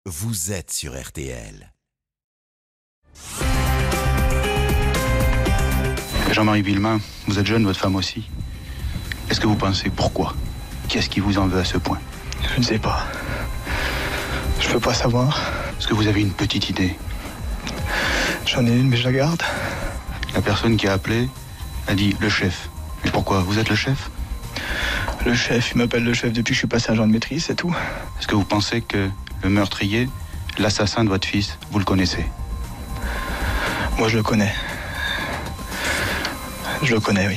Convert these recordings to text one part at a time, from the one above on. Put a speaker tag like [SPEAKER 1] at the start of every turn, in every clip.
[SPEAKER 1] vous êtes sur RTL.
[SPEAKER 2] Jean-Marie Villemain, vous êtes jeune, votre femme aussi. Est-ce que vous pensez pourquoi? Qu'est-ce qui vous en veut à ce point?
[SPEAKER 3] Je ne sais pas. Je peux pas savoir.
[SPEAKER 2] Est-ce que vous avez une petite idée?
[SPEAKER 3] J'en ai une, mais je la garde.
[SPEAKER 2] La personne qui a appelé a dit le chef. Mais pourquoi? Vous êtes le chef?
[SPEAKER 3] Le chef, il m'appelle le chef depuis que je suis passé agent de maîtrise, c'est tout.
[SPEAKER 2] Est-ce que vous pensez que le meurtrier, l'assassin de votre fils, vous le connaissez?
[SPEAKER 3] Moi, je le connais. Je le connais, oui.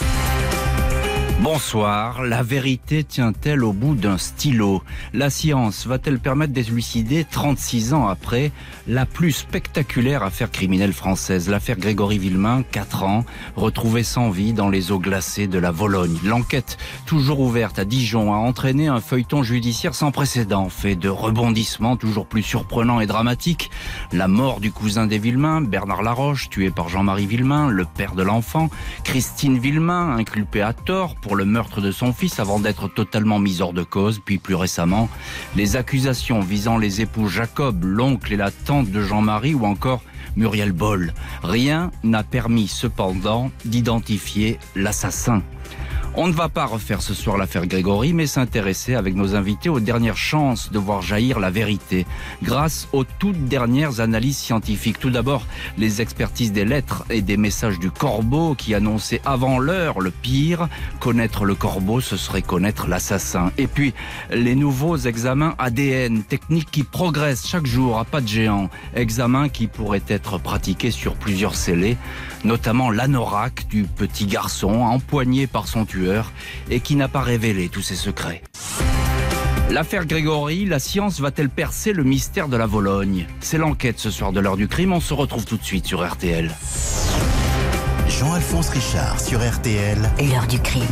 [SPEAKER 4] Bonsoir, la vérité tient-elle au bout d'un stylo? La science va-t-elle permettre d'élucider, 36 ans après, la plus spectaculaire affaire criminelle française? L'affaire Grégory Villemain, 4 ans, retrouvé sans vie dans les eaux glacées de la Vologne. L'enquête, toujours ouverte à Dijon, a entraîné un feuilleton judiciaire sans précédent, fait de rebondissements toujours plus surprenants et dramatiques. La mort du cousin des Villemain, Bernard Laroche, tué par Jean-Marie Villemain, le père de l'enfant, Christine Villemain, inculpée à tort pour le meurtre de son fils avant d'être totalement mise hors de cause, puis plus récemment, les accusations visant les époux Jacob, l'oncle et la tante de Jean-Marie ou encore Muriel Boll. Rien n'a permis cependant d'identifier l'assassin. On ne va pas refaire ce soir l'affaire Grégory, mais s'intéresser avec nos invités aux dernières chances de voir jaillir la vérité, grâce aux toutes dernières analyses scientifiques. Tout d'abord, les expertises des lettres et des messages du corbeau qui annonçaient avant l'heure le pire. Connaître le corbeau, ce serait connaître l'assassin. Et puis, les nouveaux examens ADN, techniques qui progressent chaque jour à pas de géant. Examens qui pourraient être pratiqués sur plusieurs scellés, notamment l'anorak du petit garçon empoigné par son tueur et qui n'a pas révélé tous ses secrets. L'affaire Grégory, la science va-t-elle percer le mystère de la Vologne? C'est l'enquête ce soir de l'heure du crime, on se retrouve tout de suite sur RTL.
[SPEAKER 1] Jean-Alphonse Richard sur RTL.
[SPEAKER 5] L'heure du crime.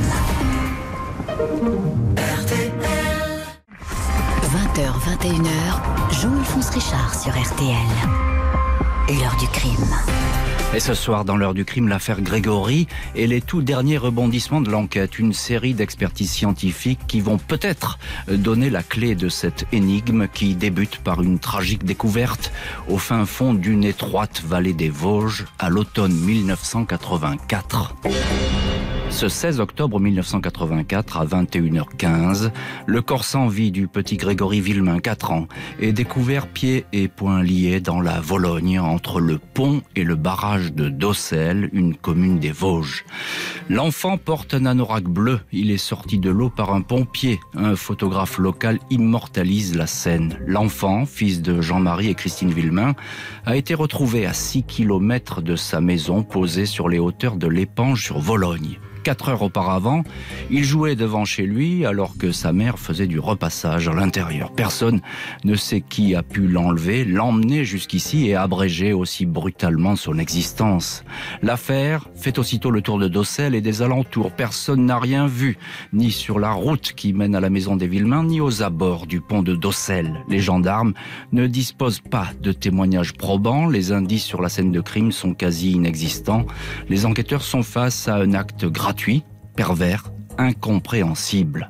[SPEAKER 5] RTL. 20h, 21h, Jean-Alphonse Richard sur RTL. L'heure du crime.
[SPEAKER 4] Et ce soir, dans l'heure du crime, l'affaire Grégory et les tout derniers rebondissements de l'enquête. Une série d'expertises scientifiques qui vont peut-être donner la clé de cette énigme qui débute par une tragique découverte au fin fond d'une étroite vallée des Vosges à l'automne 1984. Ce 16 octobre 1984, à 21h15, le corps sans vie du petit Grégory Villemain, 4 ans, est découvert pieds et poings liés dans la Vologne, entre le pont et le barrage de Docelles, une commune des Vosges. L'enfant porte un anorak bleu. Il est sorti de l'eau par un pompier. Un photographe local immortalise la scène. L'enfant, fils de Jean-Marie et Christine Villemain, a été retrouvé à 6 km de sa maison, posé sur les hauteurs de l'Épange sur Vologne. 4 heures auparavant, il jouait devant chez lui alors que sa mère faisait du repassage à l'intérieur. Personne ne sait qui a pu l'enlever, l'emmener jusqu'ici et abréger aussi brutalement son existence. L'affaire fait aussitôt le tour de Docelles et des alentours. Personne n'a rien vu, ni sur la route qui mène à la maison des Villemain, ni aux abords du pont de Docelles. Les gendarmes ne disposent pas de témoignages probants. Les indices sur la scène de crime sont quasi inexistants. Les enquêteurs sont face à un acte gratuit, pervers, incompréhensible.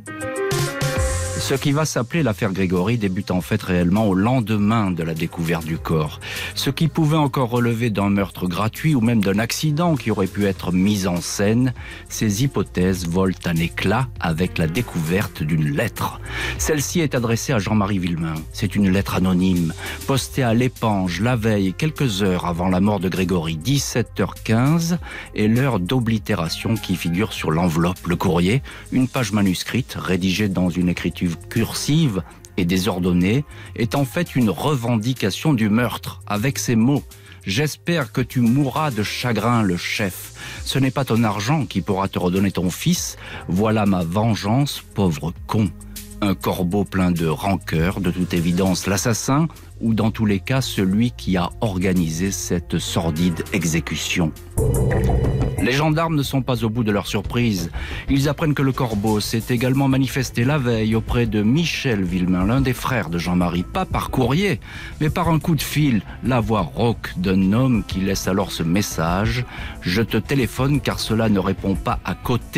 [SPEAKER 4] Ce qui va s'appeler l'affaire Grégory débute en fait réellement au lendemain de la découverte du corps. Ce qui pouvait encore relever d'un meurtre gratuit ou même d'un accident qui aurait pu être mis en scène, ces hypothèses volent un éclat avec la découverte d'une lettre. Celle-ci est adressée à Jean-Marie Villemain. C'est une lettre anonyme, postée à l'Épange la veille, quelques heures avant la mort de Grégory, 17h15, et l'heure d'oblitération qui figure sur l'enveloppe. Le courrier, une page manuscrite rédigée dans une écriture cursive et désordonnée, est en fait une revendication du meurtre, avec ces mots: « J'espère que tu mourras de chagrin, le chef. Ce n'est pas ton argent qui pourra te redonner ton fils. Voilà ma vengeance, pauvre con. » Un corbeau plein de rancœur, de toute évidence l'assassin, ou dans tous les cas celui qui a organisé cette sordide exécution. Les gendarmes ne sont pas au bout de leur surprise. Ils apprennent que le corbeau s'est également manifesté la veille auprès de Michel Villemain, l'un des frères de Jean-Marie, pas par courrier, mais par un coup de fil, la voix rauque d'un homme qui laisse alors ce message: « Je te téléphone car cela ne répond pas à côté,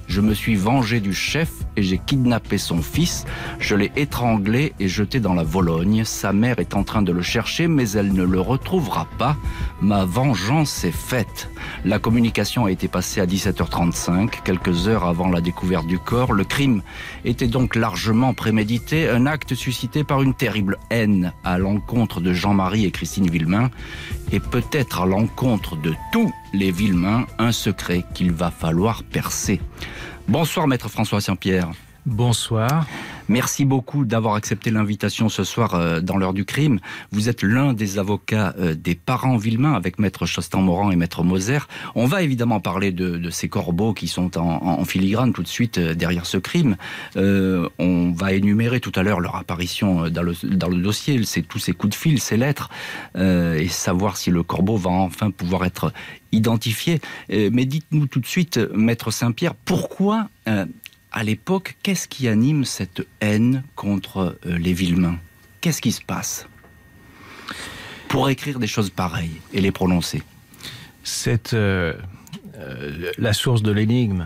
[SPEAKER 4] Je me suis vengé du chef et j'ai kidnappé son fils. Je l'ai étranglé et jeté dans la Vologne. Sa mère est en train de le chercher, mais elle ne le retrouvera pas. Ma vengeance est faite. La communication a été passée à 17h35, quelques heures avant la découverte du corps. Le crime était donc largement prémédité, un acte suscité par une terrible haine à l'encontre de Jean-Marie et Christine Villemain, et peut-être à l'encontre de tous les Villemain, un secret qu'il va falloir percer. Bonsoir maître François Saint-Pierre.
[SPEAKER 6] Bonsoir.
[SPEAKER 4] Merci beaucoup d'avoir accepté l'invitation ce soir dans l'heure du crime. Vous êtes l'un des avocats des parents Villemain avec maître Chostan-Morand et maître Moser. On va évidemment parler de ces corbeaux qui sont en filigrane tout de suite derrière ce crime. On va énumérer tout à l'heure leur apparition dans le dossier, tous ces coups de fil, ces lettres, et savoir si le corbeau va enfin pouvoir être identifié. Mais dites-nous tout de suite, maître Saint-Pierre, pourquoi... à l'époque, qu'est-ce qui anime cette haine contre les Villemain ? Qu'est-ce qui se passe pour écrire des choses pareilles et les prononcer ?
[SPEAKER 6] C'est la source de l'énigme.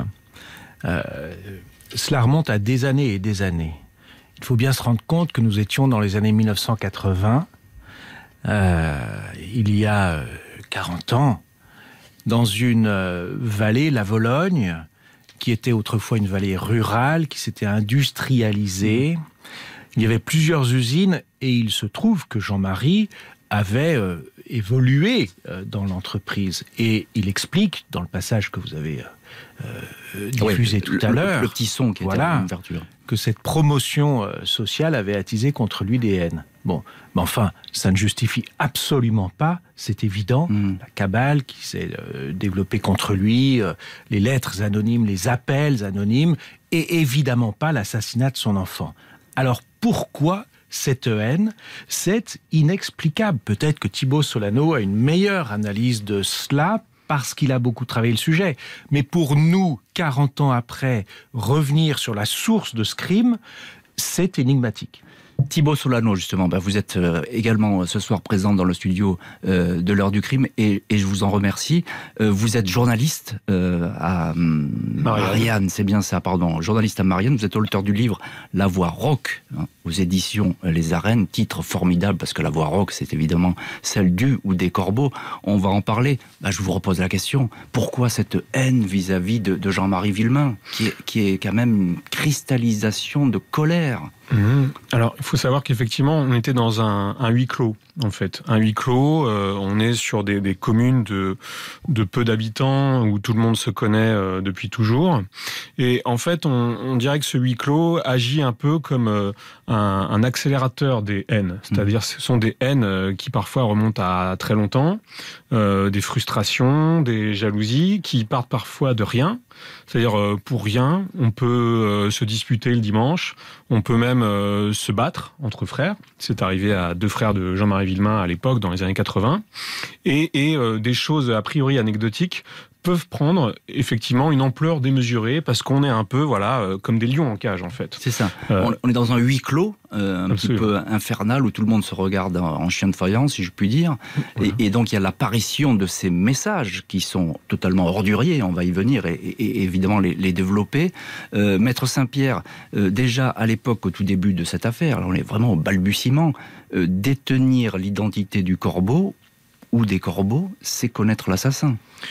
[SPEAKER 6] Cela remonte à des années et des années. Il faut bien se rendre compte que nous étions dans les années 1980, il y a 40 ans, dans une vallée, la Vologne, qui était autrefois une vallée rurale, qui s'était industrialisée. Il y avait plusieurs usines et il se trouve que Jean-Marie avait évolué dans l'entreprise. Et il explique, dans le passage que vous avez diffusé tout à l'heure,
[SPEAKER 4] le petit son qui était en ouverture,
[SPEAKER 6] que cette promotion sociale avait attisé contre lui des haines. Bon, mais enfin, ça ne justifie absolument pas, c'est évident, la cabale qui s'est développée contre lui, les lettres anonymes, les appels anonymes, et évidemment pas l'assassinat de son enfant. Alors pourquoi cette haine ? C'est inexplicable. Peut-être que Thibaut Solano a une meilleure analyse de cela, parce qu'il a beaucoup travaillé le sujet. Mais pour nous, 40 ans après, revenir sur la source de ce crime, c'est énigmatique.
[SPEAKER 4] Thibaut Solano, justement, vous êtes également ce soir présent dans le studio de l'heure du crime et je vous en remercie. Vous êtes journaliste à Marianne, c'est bien ça, pardon. Journaliste à Marianne, vous êtes auteur du livre La Voix Rauque, aux éditions Les Arènes, titre formidable parce que la voix rauque, c'est évidemment celle du ou des corbeaux. On va en parler. Je vous repose la question, pourquoi cette haine vis-à-vis de Jean-Marie Villemain, qui est quand même une cristallisation de colère?
[SPEAKER 7] Alors, il faut savoir qu'effectivement, on était dans un huis clos, en fait. Un huis clos, on est sur des communes de peu d'habitants, où tout le monde se connaît depuis toujours. Et en fait, on dirait que ce huis clos agit un peu comme un accélérateur des haines. C'est-à-dire, ce sont des haines qui parfois remontent à très longtemps, des frustrations, des jalousies, qui partent parfois de rien. C'est-à-dire, pour rien, on peut se disputer le dimanche, on peut même se battre entre frères. C'est arrivé à 2 frères de Jean-Marie Villemain à l'époque, dans les années 80. Et des choses a priori anecdotiques peuvent prendre effectivement une ampleur démesurée parce qu'on est un peu comme des lions en cage en fait.
[SPEAKER 4] C'est ça. On est dans un huis clos un petit peu infernal où tout le monde se regarde en chien de faïence, si je puis dire. Voilà. Et donc il y a l'apparition de ces messages qui sont totalement orduriers, on va y venir et évidemment les développer. Maître Saint-Pierre, déjà à l'époque, au tout début de cette affaire, on est vraiment au balbutiement, détenir l'identité du corbeau ou des corbeaux, c'est connaître l'assassin.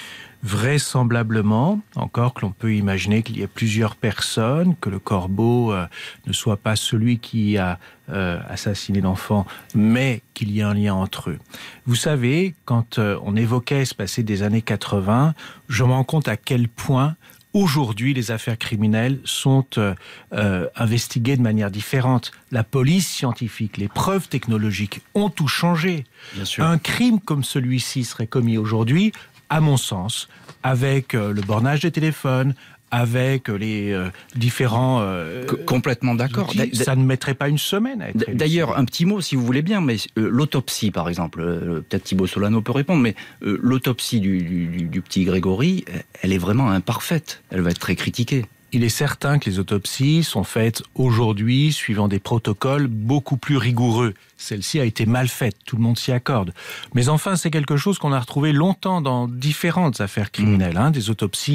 [SPEAKER 6] Vraisemblablement, encore que l'on peut imaginer qu'il y ait plusieurs personnes, que le corbeau ne soit pas celui qui a assassiné l'enfant, mais qu'il y ait un lien entre eux. Vous savez, quand on évoquait ce passé des années 80, je me rends compte à quel point aujourd'hui les affaires criminelles sont investiguées de manière différente. La police scientifique, les preuves technologiques ont tout changé.
[SPEAKER 4] Bien sûr.
[SPEAKER 6] Un crime comme celui-ci serait commis aujourd'hui, à mon sens, avec le bornage des téléphones, avec les différents...
[SPEAKER 4] Complètement d'accord.
[SPEAKER 6] Ça ne mettrait pas une semaine à être élucidé.
[SPEAKER 4] D'ailleurs, un petit mot, si vous voulez bien, mais l'autopsie, par exemple, peut-être Thibaut Solano peut répondre, mais l'autopsie du petit Grégory, elle est vraiment imparfaite. Elle va être très critiquée.
[SPEAKER 6] Il est certain que les autopsies sont faites aujourd'hui suivant des protocoles beaucoup plus rigoureux. Celle-ci a été mal faite, tout le monde s'y accorde. Mais enfin, c'est quelque chose qu'on a retrouvé longtemps dans différentes affaires criminelles. Des autopsies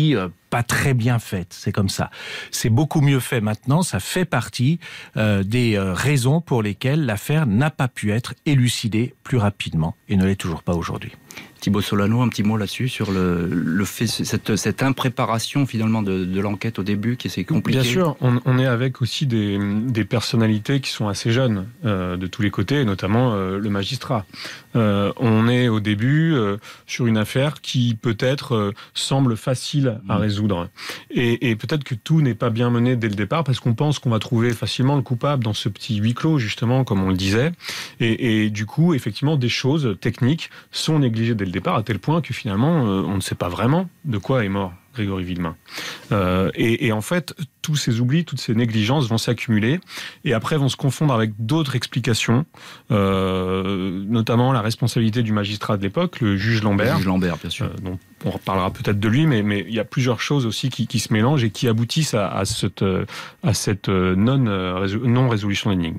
[SPEAKER 6] pas très bien faite. C'est comme ça. C'est beaucoup mieux fait maintenant. Ça fait partie des raisons pour lesquelles l'affaire n'a pas pu être élucidée plus rapidement et ne l'est toujours pas aujourd'hui.
[SPEAKER 4] Thibaut Solano, un petit mot là-dessus sur le fait, cette impréparation finalement de l'enquête au début qui est compliquée.
[SPEAKER 7] Bien sûr, on est avec aussi des personnalités qui sont assez jeunes de tous les côtés, notamment le magistrat. On est au début sur une affaire qui peut-être semble facile à résoudre. Et peut-être que tout n'est pas bien mené dès le départ parce qu'on pense qu'on va trouver facilement le coupable dans ce petit huis clos, justement, comme on le disait. Et du coup, effectivement, des choses techniques sont négligées dès le départ, à tel point que finalement, on ne sait pas vraiment de quoi est mort Grégory Villemain. Et en fait, tous ces oublis, toutes ces négligences vont s'accumuler et après vont se confondre avec d'autres explications, notamment la responsabilité du magistrat de l'époque, le juge Lambert.
[SPEAKER 4] Le juge Lambert, bien sûr.
[SPEAKER 7] Donc, on reparlera peut-être de lui, mais il y a plusieurs choses aussi qui se mélangent et qui aboutissent à cette non-résolution d'énigme.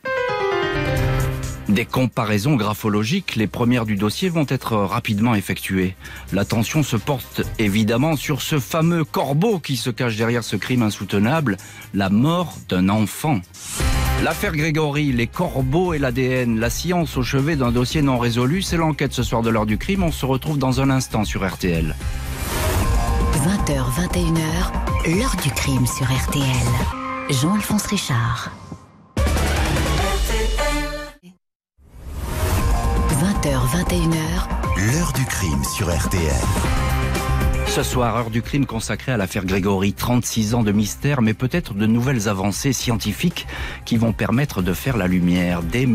[SPEAKER 4] Des comparaisons graphologiques, les premières du dossier, vont être rapidement effectuées. L'attention se porte évidemment sur ce fameux corbeau qui se cache derrière ce crime insoutenable, la mort d'un enfant. L'affaire Grégory, les corbeaux et l'ADN, la science au chevet d'un dossier non résolu, c'est l'enquête ce soir de l'heure du crime. On se retrouve dans un instant sur RTL.
[SPEAKER 5] 20h, 21h, l'heure du crime sur RTL. Jean-Alphonse Richard. 20h, 21h,
[SPEAKER 1] l'heure du crime sur RTL.
[SPEAKER 4] Ce soir, heure du crime consacrée à l'affaire Grégory. 36 ans de mystère, mais peut-être de nouvelles avancées scientifiques qui vont permettre de faire la lumière. Dès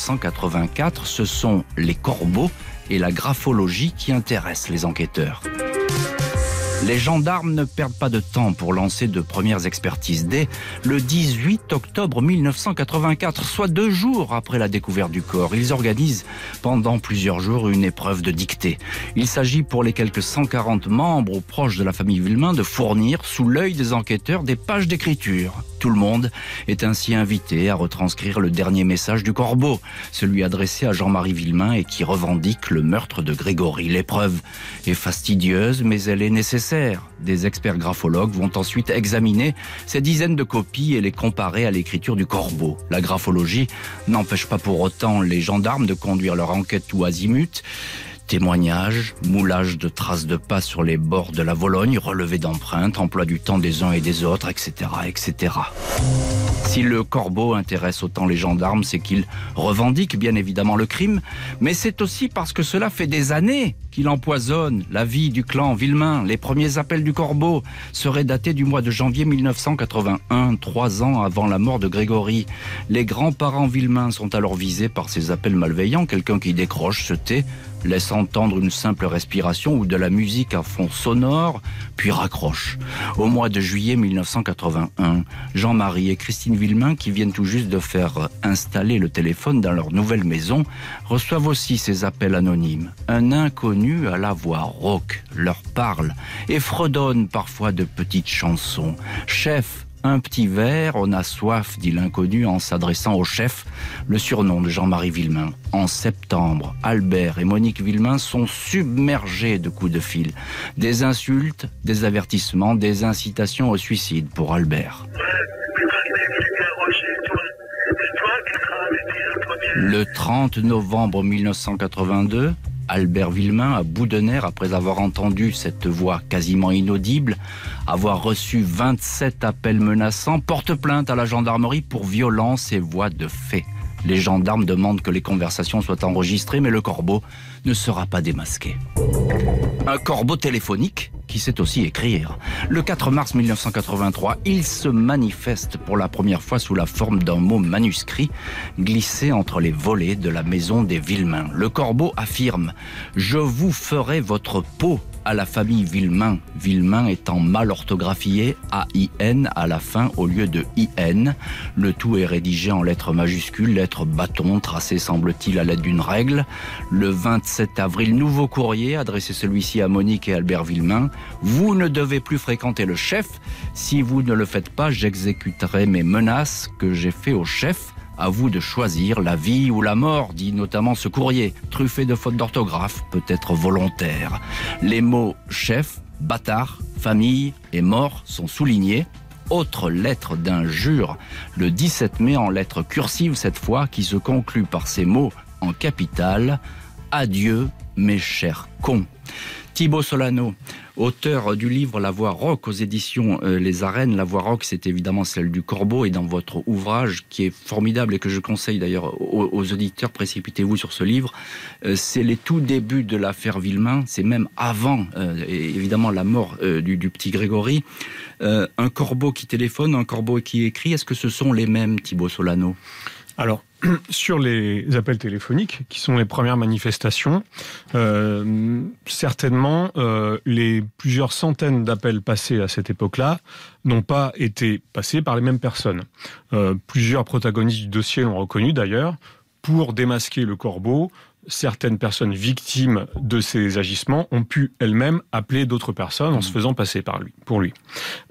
[SPEAKER 4] 1984, ce sont les corbeaux et la graphologie qui intéressent les enquêteurs. Les gendarmes ne perdent pas de temps pour lancer de premières expertises. Dès le 18 octobre 1984, soit 2 jours après la découverte du corps, ils organisent pendant plusieurs jours une épreuve de dictée. Il s'agit pour les quelques 140 membres ou proches de la famille Villemain de fournir, sous l'œil des enquêteurs, des pages d'écriture. Tout le monde est ainsi invité à retranscrire le dernier message du corbeau, celui adressé à Jean-Marie Villemain et qui revendique le meurtre de Grégory. L'épreuve est fastidieuse, mais elle est nécessaire. Des experts graphologues vont ensuite examiner ces dizaines de copies et les comparer à l'écriture du corbeau. La graphologie n'empêche pas pour autant les gendarmes de conduire leur enquête tout azimut. Témoignages, moulage de traces de pas sur les bords de la Vologne, relevé d'empreintes, emploi du temps des uns et des autres, etc., etc. Si le corbeau intéresse autant les gendarmes, c'est qu'il revendique bien évidemment le crime, mais c'est aussi parce que cela fait des années qu'il empoisonne la vie du clan Villemain. Les premiers appels du corbeau seraient datés du mois de janvier 1981, 3 ans avant la mort de Grégory. Les grands-parents Villemain sont alors visés par ces appels malveillants, quelqu'un qui décroche, se tait, laisse entendre une simple respiration ou de la musique à fond sonore, puis raccroche. Au mois de juillet 1981, Jean-Marie et Christine Villemain, qui viennent tout juste de faire installer le téléphone dans leur nouvelle maison, reçoivent aussi ces appels anonymes. Un inconnu à la voix rauque leur parle et fredonne parfois de petites chansons. « Chef, un petit verre, on a soif », dit l'inconnu en s'adressant au chef, le surnom de Jean-Marie Villemain. En septembre, Albert et Monique Villemain sont submergés de coups de fil. Des insultes, des avertissements, des incitations au suicide pour Albert. Le 30 novembre 1982, Albert Villemain, à bout de nerfs après avoir entendu cette voix quasiment inaudible, avoir reçu 27 appels menaçants, porte plainte à la gendarmerie pour violence et voies de fait. Les gendarmes demandent que les conversations soient enregistrées, mais le corbeau ne sera pas démasqué. Un corbeau téléphonique qui sait aussi écrire. Le 4 mars 1983, il se manifeste pour la première fois sous la forme d'un mot manuscrit glissé entre les volets de la maison des Villemain. Le corbeau affirme « Je vous ferai votre peau » à la famille Villemain. Villemain étant mal orthographié, A-I-N à la fin au lieu de I-N. Le tout est rédigé en lettres majuscules, lettres bâton, tracées semble-t-il à l'aide d'une règle. Le 27 avril, nouveau courrier, adressé celui-ci à Monique et Albert Villemain. Vous ne devez plus fréquenter le chef. Si vous ne le faites pas, j'exécuterai mes menaces que j'ai fait au chef. À vous de choisir la vie ou la mort, dit notamment ce courrier, truffé de fautes d'orthographe, peut-être volontaires. Les mots chef, bâtard, famille et mort sont soulignés. Autre lettre d'injure, le 17 mai en lettres cursives cette fois, qui se conclut par ces mots en capitale. Adieu, mes chers cons. Thibaut Solano, auteur du livre La Voix Rock aux éditions Les Arènes. La Voix Rock, c'est évidemment celle du Corbeau, et dans votre ouvrage, qui est formidable et que je conseille d'ailleurs aux auditeurs, précipitez-vous sur ce livre, c'est les tout débuts de l'affaire Villemain, c'est même avant évidemment la mort du petit Grégory. Un corbeau qui téléphone, un corbeau qui écrit, est-ce que ce sont les mêmes, Thibaut Solano ?
[SPEAKER 7] Alors, sur les appels téléphoniques, qui sont les premières manifestations, certainement, les plusieurs centaines d'appels passés à cette époque-là n'ont pas été passés par les mêmes personnes. Plusieurs protagonistes du dossier l'ont reconnu d'ailleurs. Pour démasquer le corbeau, certaines personnes victimes de ces agissements ont pu elles-mêmes appeler d'autres personnes en se faisant passer pour lui.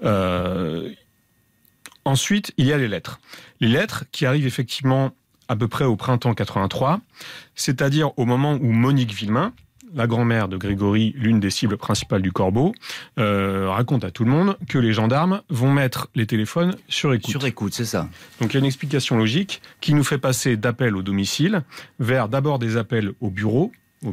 [SPEAKER 7] Ensuite, il y a les lettres. Les lettres qui arrivent effectivement à peu près au printemps 83, c'est-à-dire au moment où Monique Villemain, la grand-mère de Grégory, l'une des cibles principales du Corbeau, raconte à tout le monde que les gendarmes vont mettre les téléphones sur écoute.
[SPEAKER 4] Sur écoute, c'est ça.
[SPEAKER 7] Donc il y a une explication logique qui nous fait passer d'appels au domicile vers d'abord des appels au bureau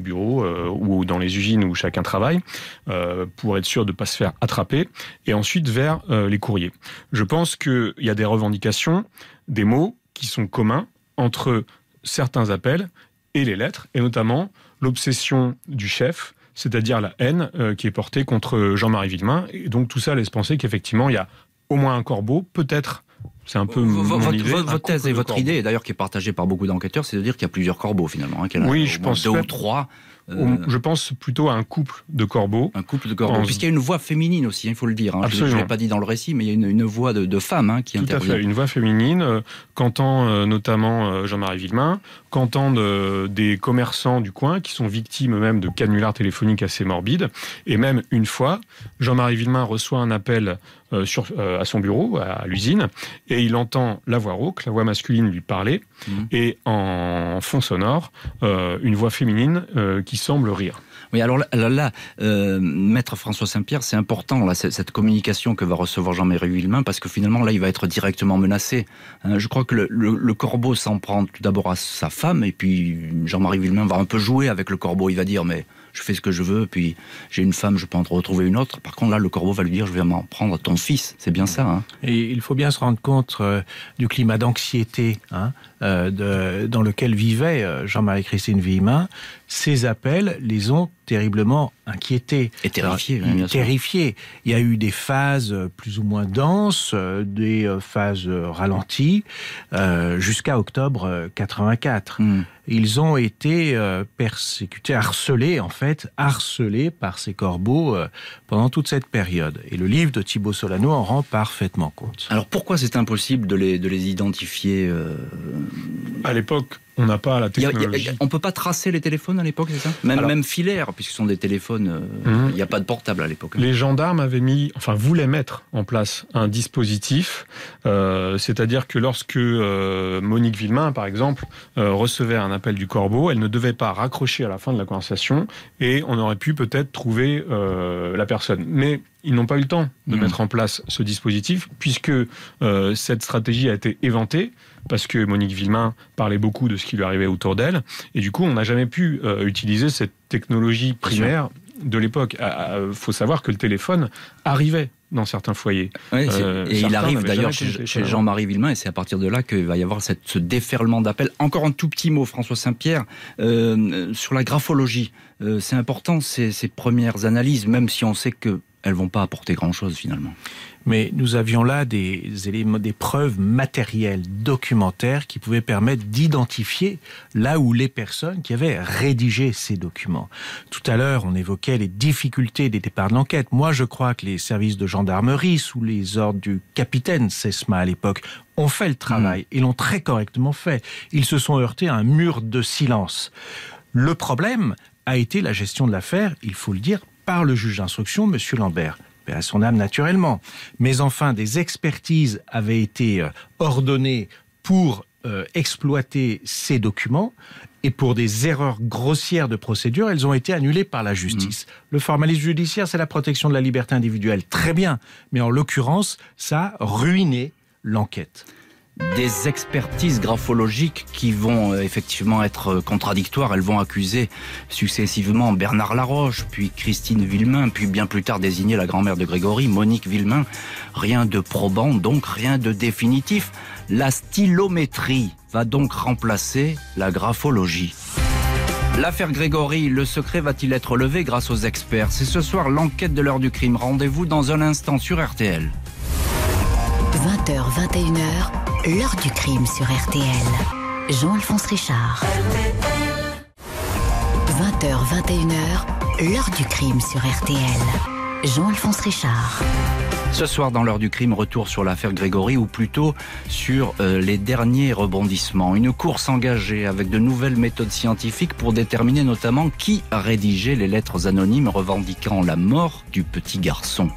[SPEAKER 7] ou dans les usines où chacun travaille, pour être sûr de ne pas se faire attraper, et ensuite vers les courriers. Je pense qu'il y a des revendications, des mots qui sont communs entre certains appels et les lettres, et notamment l'obsession du chef, c'est-à-dire la haine qui est portée contre Jean-Marie Villemain. Et donc tout ça laisse penser qu'effectivement il y a au moins un corbeau, peut-être. C'est un peu
[SPEAKER 4] votre thèse et votre idée, d'ailleurs qui est partagée par beaucoup d'enquêteurs, c'est de dire qu'il y a plusieurs corbeaux finalement.
[SPEAKER 7] Oui, je pense
[SPEAKER 4] 2 ou 3.
[SPEAKER 7] Je pense plutôt à un couple de corbeaux.
[SPEAKER 4] Un couple de corbeaux, puisqu'il y a une voix féminine aussi, il faut le dire. Je ne l'ai pas dit dans le récit, mais il y a une voix de femme qui intervient.
[SPEAKER 7] Tout à fait, une voix féminine, qu'entend notamment Jean-Marie Villemain, qu'entendent des commerçants du coin qui sont victimes même de canulars téléphoniques assez morbides. Et même une fois, Jean-Marie Villemain reçoit un appel à son bureau, à l'usine, et il entend la voix rauque, la voix masculine lui parler, et en fond sonore, une voix féminine qui semble rire.
[SPEAKER 4] Oui, alors là, Maître François Saint-Pierre, c'est important là, cette communication que va recevoir Jean-Marie Villemain, parce que finalement là, il va être directement menacé. Je crois que le corbeau s'en prend tout d'abord à sa femme, et puis Jean-Marie Villemain va un peu jouer avec le corbeau. Il va dire, mais je fais ce que je veux, puis j'ai une femme, je peux en retrouver une autre. Par contre, là, le corbeau va lui dire, je vais m'en prendre à ton fils. C'est bien ça.
[SPEAKER 6] Et il faut bien se rendre compte du climat d'anxiété dans lequel vivait Jean-Marie Christine Villemain. Ces appels les ont terriblement inquiétés.
[SPEAKER 4] Et terrifiés. Bien sûr.
[SPEAKER 6] Terrifiés. Il y a eu des phases plus ou moins denses, des phases ralenties, jusqu'à octobre 84. Ils ont été persécutés, harcelés par ces corbeaux pendant toute cette période. Et le livre de Thibaut Solano en rend parfaitement compte.
[SPEAKER 4] Alors pourquoi c'est impossible de les identifier
[SPEAKER 7] À l'époque, on n'a pas la technologie.
[SPEAKER 4] On ne peut pas tracer les téléphones à l'époque, c'est ça ? Même filaires, puisque ce sont des téléphones... Il n'y a pas de portable à l'époque.
[SPEAKER 7] Les gendarmes voulaient mettre en place un dispositif, c'est-à-dire que lorsque Monique Villemain, par exemple, recevait un appel du Corbeau, elle ne devait pas raccrocher à la fin de la conversation, et on aurait pu peut-être trouver la personne. Mais ils n'ont pas eu le temps de mettre en place ce dispositif, puisque cette stratégie a été éventée, parce que Monique Villemain parlait beaucoup de ce qui lui arrivait autour d'elle, et du coup on n'a jamais pu utiliser cette technologie primaire de l'époque. Faut savoir que le téléphone arrivait dans certains foyers.
[SPEAKER 4] Oui, et il arrive d'ailleurs chez Jean-Marie Villemain, et c'est à partir de là qu'il va y avoir ce déferlement d'appels. Encore un tout petit mot, François Saint-Pierre, sur la graphologie. C'est important ces premières analyses, même si on sait qu'elles ne vont pas apporter grand-chose finalement.
[SPEAKER 6] Mais nous avions là des éléments, des preuves matérielles, documentaires, qui pouvaient permettre d'identifier là où les personnes qui avaient rédigé ces documents. Tout à l'heure, on évoquait les difficultés des départs de l'enquête. Moi, je crois que les services de gendarmerie, sous les ordres du capitaine Sesma à l'époque, ont fait le travail et l'ont très correctement fait. Ils se sont heurtés à un mur de silence. Le problème a été la gestion de l'affaire, il faut le dire, par le juge d'instruction, M. Lambert. À son âme naturellement. Mais enfin, des expertises avaient été ordonnées pour exploité ces documents et pour des erreurs grossières de procédure, elles ont été annulées par la justice. Le formalisme judiciaire, c'est la protection de la liberté individuelle. Très bien. Mais en l'occurrence, ça a ruiné l'enquête.
[SPEAKER 4] Des expertises graphologiques qui vont effectivement être contradictoires. Elles vont accuser successivement Bernard Laroche, puis Christine Villemain, puis bien plus tard désigner la grand-mère de Grégory, Monique Villemain. Rien de probant, donc rien de définitif. La stylométrie va donc remplacer la graphologie. L'affaire Grégory, le secret va-t-il être levé grâce aux experts? C'est ce soir l'enquête de l'heure du crime. Rendez-vous dans un instant sur RTL.
[SPEAKER 5] 20h, 21h, l'heure du crime sur RTL. Jean-Alphonse Richard. 20h, 21h, l'heure du crime sur RTL. Jean-Alphonse Richard.
[SPEAKER 4] Ce soir, dans l'heure du crime, retour sur l'affaire Grégory, ou plutôt sur les derniers rebondissements. Une course engagée avec de nouvelles méthodes scientifiques pour déterminer notamment qui a rédigé les lettres anonymes revendiquant la mort du petit garçon.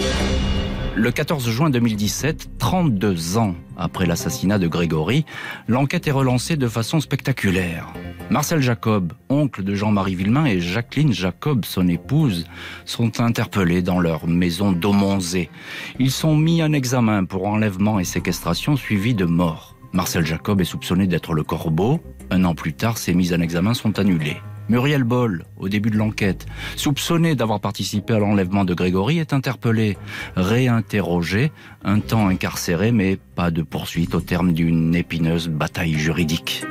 [SPEAKER 4] Le 14 juin 2017, 32 ans après l'assassinat de Grégory, l'enquête est relancée de façon spectaculaire. Marcel Jacob, oncle de Jean-Marie Villemain, et Jacqueline Jacob, son épouse, sont interpellés dans leur maison d'Aumonzé. Ils sont mis en examen pour enlèvement et séquestration suivis de mort. Marcel Jacob est soupçonné d'être le corbeau. 1 an plus tard, ces mises en examen sont annulées. Muriel Boll, au début de l'enquête, soupçonné d'avoir participé à l'enlèvement de Grégory, est interpellé, réinterrogé, un temps incarcéré, mais pas de poursuite au terme d'une épineuse bataille juridique.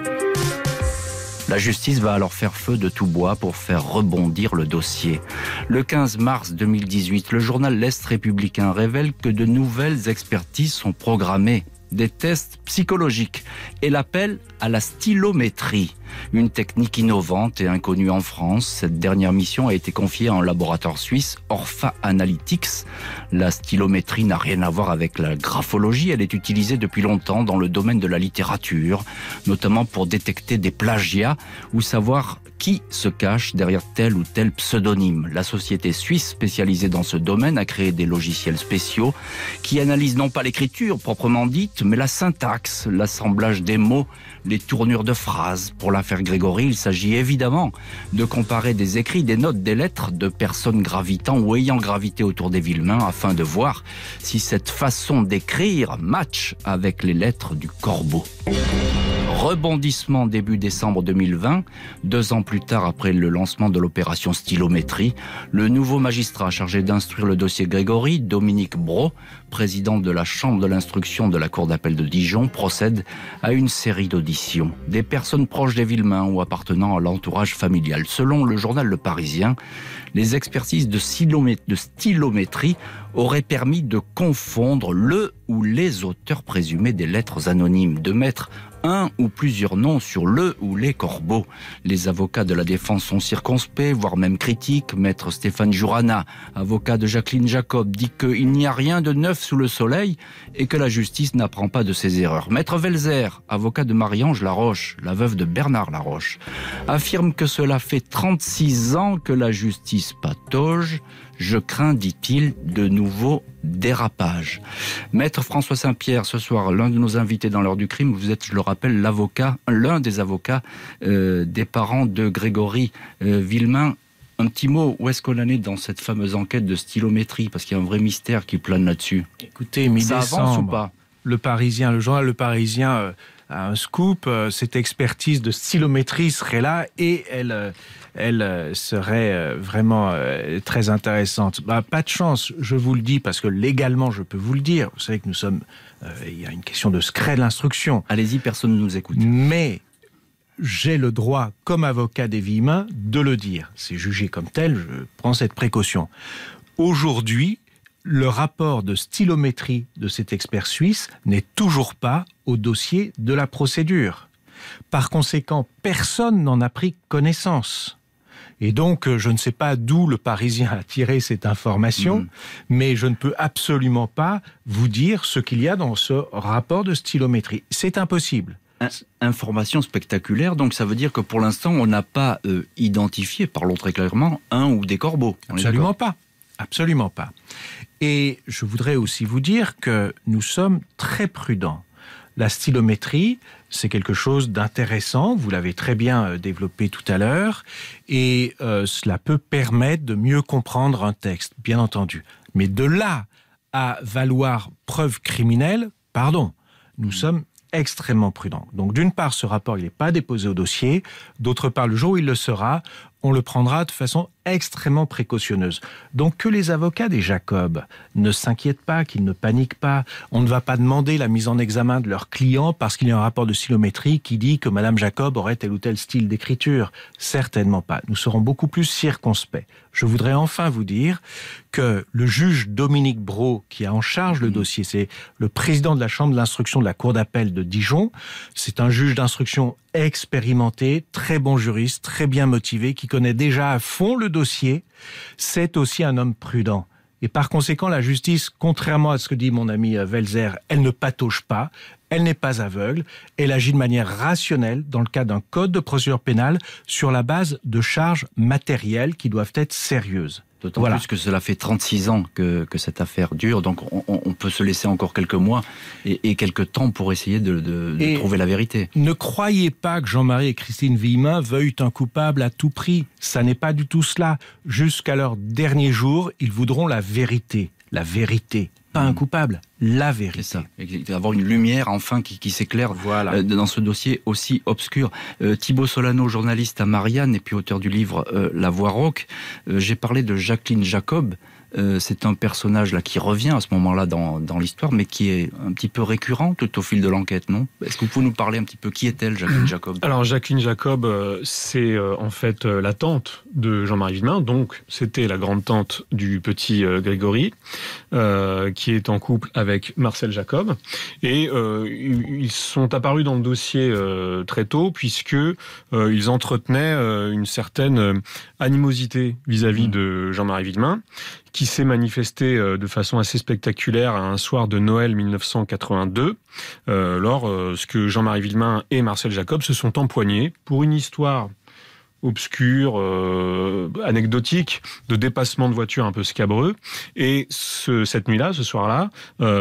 [SPEAKER 4] La justice va alors faire feu de tout bois pour faire rebondir le dossier. Le 15 mars 2018, le journal L'Est républicain révèle que de nouvelles expertises sont programmées. Des tests psychologiques et l'appel à la stylométrie. Une technique innovante et inconnue en France. Cette dernière mission a été confiée à un laboratoire suisse, Orpha Analytics. La stylométrie n'a rien à voir avec la graphologie. Elle est utilisée depuis longtemps dans le domaine de la littérature, notamment pour détecter des plagiats ou savoir qui se cache derrière tel ou tel pseudonyme. La société suisse spécialisée dans ce domaine a créé des logiciels spéciaux qui analysent non pas l'écriture proprement dite, mais la syntaxe, l'assemblage des mots, les tournures de phrases. Pour l'affaire Grégory, il s'agit évidemment de comparer des écrits, des notes, des lettres de personnes gravitant ou ayant gravité autour des Villemain afin de voir si cette façon d'écrire match avec les lettres du corbeau. Rebondissement début décembre 2020, 2 ans plus tard après le lancement de l'opération Stylométrie, le nouveau magistrat chargé d'instruire le dossier Grégory, Dominique Brault, président de la chambre de l'instruction de la cour d'appel de Dijon, procède à une série d'auditions. Des personnes proches des Villemain ou appartenant à l'entourage familial. Selon le journal Le Parisien, les expertises de stylométrie auraient permis de confondre le ou les auteurs présumés des lettres anonymes, de mettre un ou plusieurs noms sur le ou les corbeaux. Les avocats de la défense sont circonspects, voire même critiques. Maître Stéphane Jurana, avocat de Jacqueline Jacob, dit qu'il n'y a rien de neuf sous le soleil et que la justice n'apprend pas de ses erreurs. Maître Welzer, avocat de Marie-Ange Laroche, la veuve de Bernard Laroche, affirme que cela fait 36 ans que la justice patauge. Je crains, dit-il, de nouveaux dérapages. Maître François Saint-Pierre, ce soir, l'un de nos invités dans l'heure du crime, vous êtes, je le rappelle, l'un des avocats des parents de Grégory Villemain. Un petit mot, où est-ce qu'on en est dans cette fameuse enquête de stylométrie? Parce qu'il y a un vrai mystère qui plane là-dessus.
[SPEAKER 6] Écoutez, mi-décembre,
[SPEAKER 4] ça avance ou pas?
[SPEAKER 6] le journal Le Parisien a un scoop. Cette expertise de stylométrie serait là et elle serait vraiment très intéressante. Pas de chance, je vous le dis, parce que légalement, je peux vous le dire. Vous savez que nous sommes... il y a une question de secret de l'instruction.
[SPEAKER 4] Allez-y, personne ne nous écoute.
[SPEAKER 6] Mais j'ai le droit, comme avocat des Villemain, de le dire. C'est jugé comme tel, je prends cette précaution. Aujourd'hui, le rapport de stylométrie de cet expert suisse n'est toujours pas au dossier de la procédure. Par conséquent, personne n'en a pris connaissance. Et donc, je ne sais pas d'où le Parisien a tiré cette information, mais je ne peux absolument pas vous dire ce qu'il y a dans ce rapport de stylométrie. C'est impossible.
[SPEAKER 4] Information spectaculaire, donc ça veut dire que pour l'instant, on n'a pas identifié, parlons très clairement, un ou des corbeaux.
[SPEAKER 6] Absolument pas. Absolument pas. Et je voudrais aussi vous dire que nous sommes très prudents La stylométrie, c'est quelque chose d'intéressant, vous l'avez très bien développé tout à l'heure, et cela peut permettre de mieux comprendre un texte, bien entendu. Mais de là à valoir preuve criminelle, pardon, nous sommes extrêmement prudents. Donc d'une part, ce rapport, il n'est pas déposé au dossier. D'autre part, le jour où il le sera, on le prendra de façon extrêmement précautionneuse. Donc que les avocats des Jacob ne s'inquiètent pas, qu'ils ne paniquent pas. On ne va pas demander la mise en examen de leur client parce qu'il y a un rapport de stylométrie qui dit que Madame Jacob aurait tel ou tel style d'écriture. Certainement pas. Nous serons beaucoup plus circonspects. Je voudrais enfin vous dire que le juge Dominique Brault, qui a en charge le dossier, c'est le président de la chambre de l'instruction de la cour d'appel de Dijon. C'est un juge d'instruction expérimenté, très bon juriste, très bien motivé, qui connaît déjà à fond le dossier. C'est aussi un homme prudent. Et par conséquent, la justice, contrairement à ce que dit mon ami Welser, elle ne patauge pas, elle n'est pas aveugle, elle agit de manière rationnelle dans le cadre d'un code de procédure pénale sur la base de charges matérielles qui doivent être sérieuses.
[SPEAKER 4] D'autant plus que cela fait 36 ans que cette affaire dure, donc on peut se laisser encore quelques mois et quelques temps pour essayer de trouver la vérité.
[SPEAKER 6] Ne croyez pas que Jean-Marie et Christine Villemin veuillent un coupable à tout prix. Ça n'est pas du tout cela. Jusqu'à leur dernier jour, ils voudront la vérité. La vérité. Pas un coupable, la vérité.
[SPEAKER 4] C'est ça. Avoir une lumière enfin qui s'éclaire dans ce dossier aussi obscur. Thibaut Solano, journaliste à Marianne et puis auteur du livre La Voix rauque. J'ai parlé de Jacqueline Jacob. C'est un personnage là qui revient à ce moment-là dans l'histoire, mais qui est un petit peu récurrent tout au fil de l'enquête, non ? Est-ce que vous pouvez nous parler un petit peu qui est-elle, Jacqueline Jacob ?
[SPEAKER 7] Alors Jacqueline Jacob, c'est en fait la tante de Jean-Marie Villemin, donc c'était la grande-tante du petit Grégory, qui est en couple avec Marcel Jacob, et ils sont apparus dans le dossier très tôt, puisque ils entretenaient une certaine animosité vis-à-vis de Jean-Marie Villemin, qui s'est manifesté de façon assez spectaculaire un soir de Noël 1982, lorsque Jean-Marie Villemin et Marcel Jacob se sont empoignés pour une histoire obscure, anecdotique, de dépassement de voiture un peu scabreux. Et cette nuit-là, ce soir-là,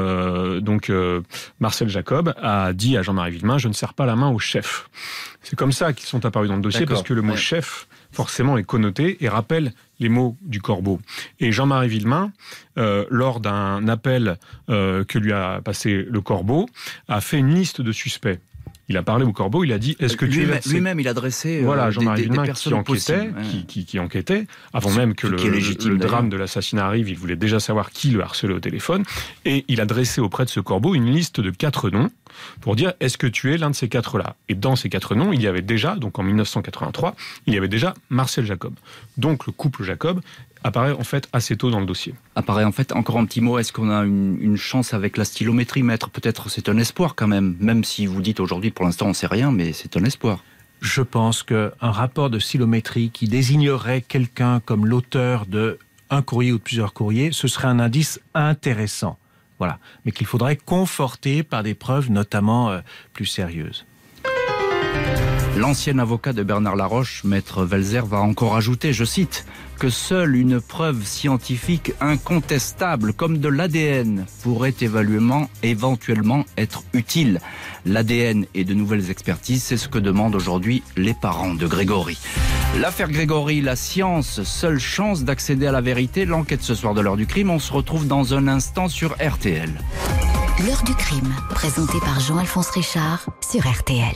[SPEAKER 7] Marcel Jacob a dit à Jean-Marie Villemin « Je ne serre pas la main au chef ». C'est comme ça qu'ils sont apparus dans le dossier, parce que le mot chef, forcément, est connoté et rappelle les mots du corbeau. Et Jean-Marie Villemin, lors d'un appel que lui a passé le corbeau, a fait une liste de suspects. Il a parlé au corbeau, il a dit, est-ce que tu es...
[SPEAKER 4] Lui-même, il a dressé
[SPEAKER 7] Jean-Marie Villemin
[SPEAKER 4] qui
[SPEAKER 7] enquêtait, avant même que le drame de l'assassinat arrive, il voulait déjà savoir qui le harcelait au téléphone, et il a dressé auprès de ce corbeau une liste de 4 noms, pour dire, est-ce que tu es l'un de ces 4-là ? Et dans ces 4 noms, il y avait déjà, donc en 1983, il y avait déjà Marcel Jacob. Donc le couple Jacob apparaît en fait assez tôt dans le dossier.
[SPEAKER 4] Apparaît en fait, encore un petit mot, est-ce qu'on a une chance avec la stylométrie, maître ? Peut-être c'est un espoir quand même si vous dites aujourd'hui, pour l'instant on ne sait rien, mais c'est un espoir.
[SPEAKER 6] Je pense qu'un rapport de stylométrie qui désignerait quelqu'un comme l'auteur d'un courrier ou de plusieurs courriers, ce serait un indice intéressant. Voilà. Mais qu'il faudrait conforter par des preuves notamment plus sérieuses.
[SPEAKER 4] L'ancien avocat de Bernard Laroche, maître Welser, va encore ajouter, je cite, que seule une preuve scientifique incontestable comme de l'ADN pourrait éventuellement être utile. L'ADN et de nouvelles expertises, c'est ce que demandent aujourd'hui les parents de Grégory. L'affaire Grégory, la science, seule chance d'accéder à la vérité. L'enquête ce soir de l'heure du crime, on se retrouve dans un instant sur RTL.
[SPEAKER 5] L'heure du crime, présentée par Jean-Alphonse Richard sur RTL.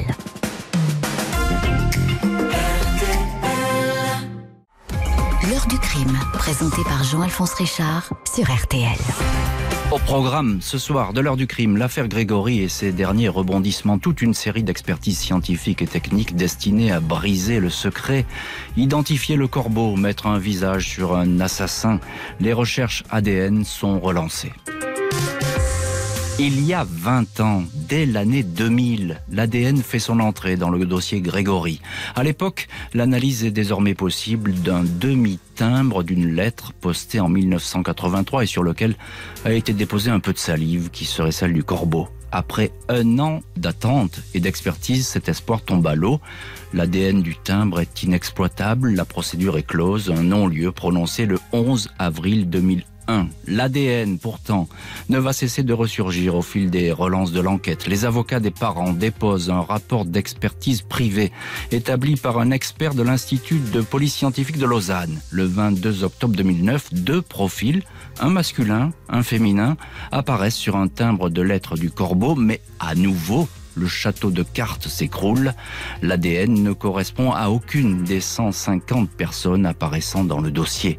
[SPEAKER 5] L'heure du crime, présentée par Jean-Alphonse Richard sur RTL.
[SPEAKER 4] Au programme ce soir de l'heure du crime, l'affaire Grégory et ses derniers rebondissements, toute une série d'expertises scientifiques et techniques destinées à briser le secret, identifier le corbeau, mettre un visage sur un assassin. Les recherches ADN sont relancées. Il y a 20 ans, dès l'année 2000, l'ADN fait son entrée dans le dossier Grégory. À l'époque, l'analyse est désormais possible d'un demi-timbre d'une lettre postée en 1983 et sur lequel a été déposé un peu de salive qui serait celle du corbeau. Après 1 an d'attente et d'expertise, cet espoir tombe à l'eau. L'ADN du timbre est inexploitable, la procédure est close, un non-lieu prononcé le 11 avril 2001. 1. L'ADN, pourtant, ne va cesser de ressurgir au fil des relances de l'enquête. Les avocats des parents déposent un rapport d'expertise privée établi par un expert de l'Institut de police scientifique de Lausanne. Le 22 octobre 2009, 2 profils, un masculin, un féminin, apparaissent sur un timbre de lettres du Corbeau, mais à nouveau, le château de cartes s'écroule. L'ADN ne correspond à aucune des 150 personnes apparaissant dans le dossier.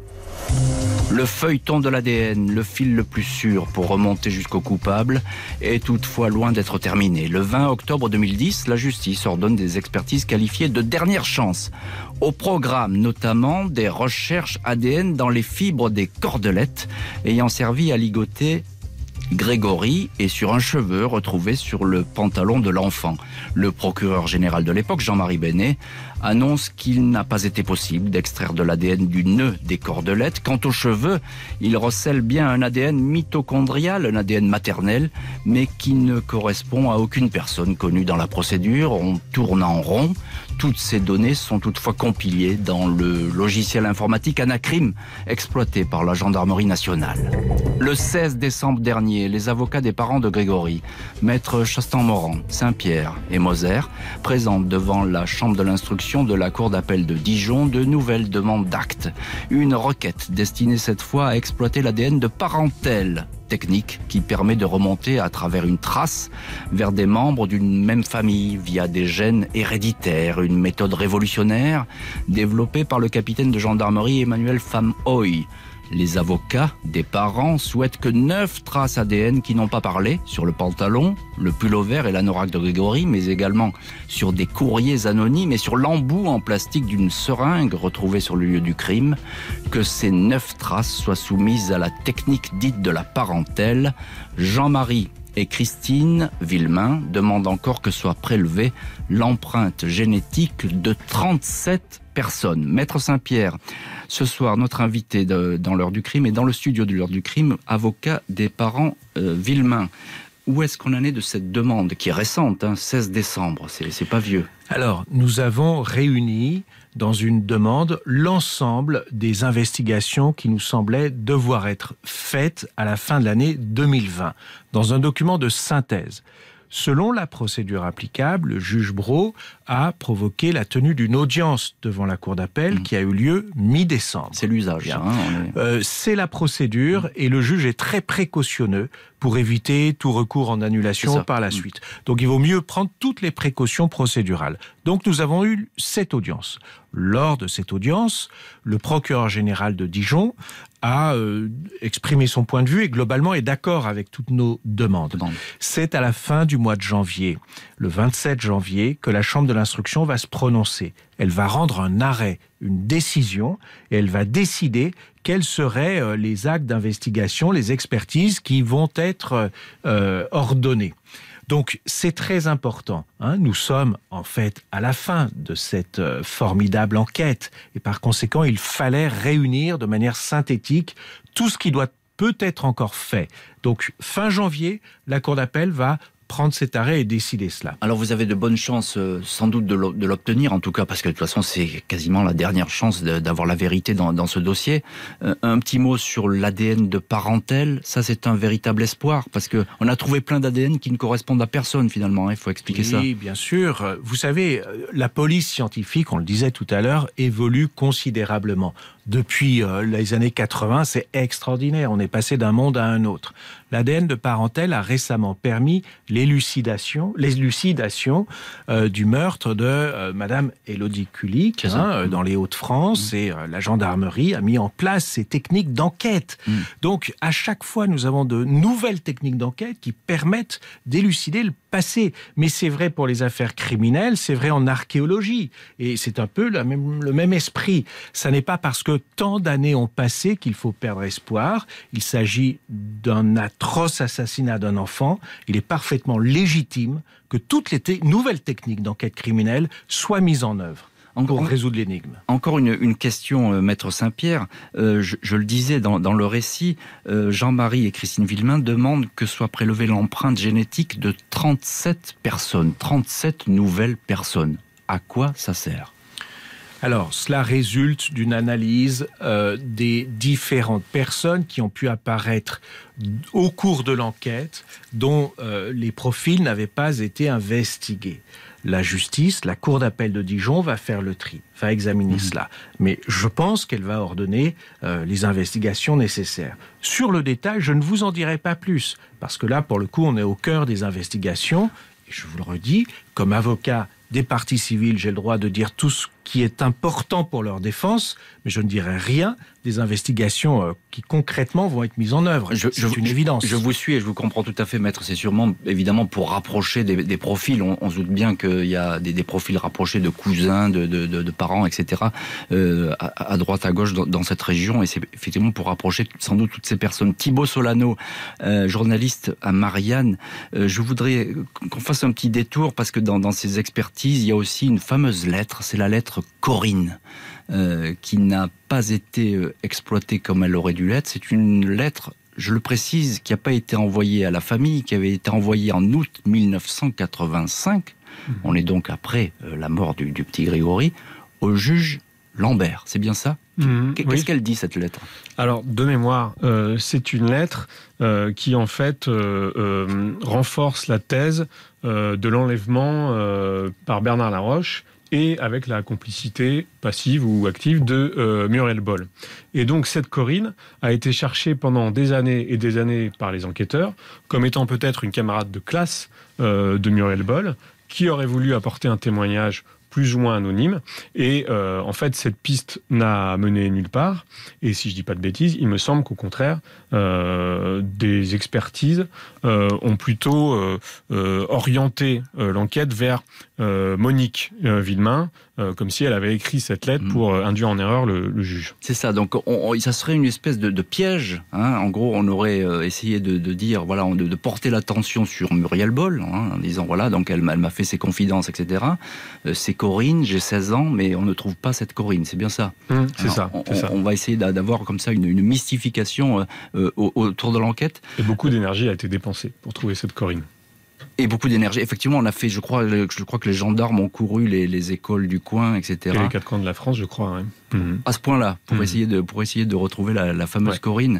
[SPEAKER 4] Le feuilleton de l'ADN, le fil le plus sûr pour remonter jusqu'au coupable, est toutefois loin d'être terminé. Le 20 octobre 2010, la justice ordonne des expertises qualifiées de dernière chance. Au programme notamment des recherches ADN dans les fibres des cordelettes ayant servi à ligoter Grégory et sur un cheveu retrouvé sur le pantalon de l'enfant. Le procureur général de l'époque, Jean-Marie Benet, annonce qu'il n'a pas été possible d'extraire de l'ADN du nœud des cordelettes. Quant aux cheveux, il recèle bien un ADN mitochondrial, un ADN maternel, mais qui ne correspond à aucune personne connue dans la procédure. On tourne en rond. Toutes ces données sont toutefois compilées dans le logiciel informatique Anacrim, exploité par la gendarmerie nationale. Le 16 décembre dernier, les avocats des parents de Grégory, maître Chastan-Morand, Saint-Pierre et Moser, présentent devant la chambre de l'instruction de la cour d'appel de Dijon de nouvelles demandes d'actes. Une requête destinée cette fois à exploiter l'ADN de parentèle, technique qui permet de remonter à travers une trace vers des membres d'une même famille via des gènes héréditaires, une méthode révolutionnaire développée par le capitaine de gendarmerie Emmanuel Famhoy. Les avocats des parents souhaitent que 9 traces ADN qui n'ont pas parlé sur le pantalon, le pull-over et l'anorak de Grégory, mais également sur des courriers anonymes et sur l'embout en plastique d'une seringue retrouvée sur le lieu du crime, que ces 9 traces soient soumises à la technique dite de la parentèle. Jean-Marie et Christine Villemain demandent encore que soit prélevée l'empreinte génétique de 37 personnes. Maître Saint-Pierre, ce soir, notre invité dans l'heure du crime et dans le studio de l'heure du crime, avocat des parents Villemain. Où est-ce qu'on en est de cette demande qui est récente, 16 décembre, c'est pas vieux?
[SPEAKER 6] Alors, nous avons réuni dans une demande l'ensemble des investigations qui nous semblaient devoir être faites à la fin de l'année 2020, dans un document de synthèse. Selon la procédure applicable, le juge Brault a provoqué la tenue d'une audience devant la cour d'appel qui a eu lieu mi-décembre.
[SPEAKER 4] C'est l'usage.
[SPEAKER 6] C'est la procédure et le juge est très précautionneux pour éviter tout recours en annulation par la suite. Donc il vaut mieux prendre toutes les précautions procédurales. Donc nous avons eu cette audience. Lors de cette audience, le procureur général de Dijon a exprimé son point de vue et globalement est d'accord avec toutes nos demandes. C'est à la fin du mois de janvier, le 27 janvier, que la Chambre de l'instruction va se prononcer. Elle va rendre un arrêt, une décision, et elle va décider quels seraient les actes d'investigation, les expertises qui vont être ordonnées. Donc c'est très important. Nous sommes en fait à la fin de cette formidable enquête et par conséquent il fallait réunir de manière synthétique tout ce qui doit peut être encore fait. Donc fin janvier, la Cour d'appel va prendre cet arrêt et décider cela.
[SPEAKER 4] Alors vous avez de bonnes chances sans doute de l'obtenir, en tout cas parce que de toute façon c'est quasiment la dernière chance d'avoir la vérité dans ce dossier. Un petit mot sur l'ADN de parentèle, ça c'est un véritable espoir parce que on a trouvé plein d'ADN qui ne correspondent à personne finalement, il faut expliquer ça.
[SPEAKER 6] Oui, bien sûr. Vous savez, la police scientifique, on le disait tout à l'heure, évolue considérablement. Depuis les années 80, c'est extraordinaire. On est passé d'un monde à un autre. L'ADN de parentèle a récemment permis l'élucidation du meurtre de Madame Élodie Kulik dans les Hauts-de-France et la gendarmerie a mis en place ces techniques d'enquête. Donc, à chaque fois, nous avons de nouvelles techniques d'enquête qui permettent d'élucider le passé. Mais c'est vrai pour les affaires criminelles, c'est vrai en archéologie. Et c'est un peu le même esprit. Ça n'est pas parce que tant d'années ont passé qu'il faut perdre espoir. Il s'agit d'un atroce assassinat d'un enfant. Il est parfaitement légitime que toutes les nouvelles techniques d'enquête criminelle soient mises en œuvre pour résoudre l'énigme.
[SPEAKER 4] Encore une question, Maître Saint-Pierre. Je le disais dans le récit, Jean-Marie et Christine Villemain demandent que soit prélevée l'empreinte génétique de 37 personnes, 37 nouvelles personnes. À quoi ça sert ?
[SPEAKER 6] Alors, cela résulte d'une analyse des différentes personnes qui ont pu apparaître au cours de l'enquête, dont les profils n'avaient pas été investigués. La justice, la cour d'appel de Dijon va faire le tri, va examiner cela. Mais je pense qu'elle va ordonner les investigations nécessaires. Sur le détail, je ne vous en dirai pas plus, parce que là, pour le coup, on est au cœur des investigations. Et je vous le redis, comme avocat des parties civiles, j'ai le droit de dire tout ce qui est important pour leur défense, mais je ne dirai rien des investigations qui concrètement vont être mises en œuvre. C'est une évidence.
[SPEAKER 4] Je vous suis et je vous comprends tout à fait, maître. C'est sûrement, évidemment, pour rapprocher des profils. On se doute bien qu'il y a des profils rapprochés de cousins, de parents, etc., à droite, à gauche, dans cette région. Et c'est effectivement pour rapprocher sans doute toutes ces personnes. Thibaut Solano, journaliste à Marianne, je voudrais qu'on fasse un petit détour, parce que dans ces expertises, il y a aussi une fameuse lettre, c'est la lettre Corinne, qui n'a pas été exploitée comme elle aurait dû l'être. C'est une lettre, je le précise, qui n'a pas été envoyée à la famille, qui avait été envoyée en août 1985, on est donc après la mort du petit Grégory, au juge Lambert. C'est bien ça ? Qu'est-ce qu'elle dit, cette lettre ?
[SPEAKER 7] Alors, de mémoire, c'est une lettre qui, en fait, renforce la thèse de l'enlèvement par Bernard Laroche, et avec la complicité passive ou active de Muriel Boll. Et donc cette Corinne a été cherchée pendant des années et des années par les enquêteurs, comme étant peut-être une camarade de classe de Muriel Boll, qui aurait voulu apporter un témoignage plus ou moins anonyme. Et en fait, cette piste n'a mené nulle part. Et si je dis pas de bêtises, il me semble qu'au contraire, des expertises ont plutôt orienté l'enquête vers Monique Villemain, comme si elle avait écrit cette lettre pour induire en erreur le juge.
[SPEAKER 4] C'est ça, donc ça serait une espèce de piège. Hein. En gros, on aurait essayé de dire, voilà, de porter l'attention sur Muriel Boll, en disant, voilà, donc elle m'a fait ses confidences, etc. C'est Corinne, j'ai 16 ans, mais on ne trouve pas cette Corinne, c'est bien ça.
[SPEAKER 7] C'est ça.
[SPEAKER 4] On va essayer d'avoir comme ça une mystification autour de l'enquête.
[SPEAKER 7] Et beaucoup d'énergie a été dépensée pour trouver cette Corinne.
[SPEAKER 4] Et beaucoup d'énergie. Effectivement, on a fait, je crois que les gendarmes ont couru les écoles du coin, etc.
[SPEAKER 7] Et les 4 coins de la France, je crois. Ouais.
[SPEAKER 4] À ce point-là, pour essayer de retrouver la fameuse Corinne.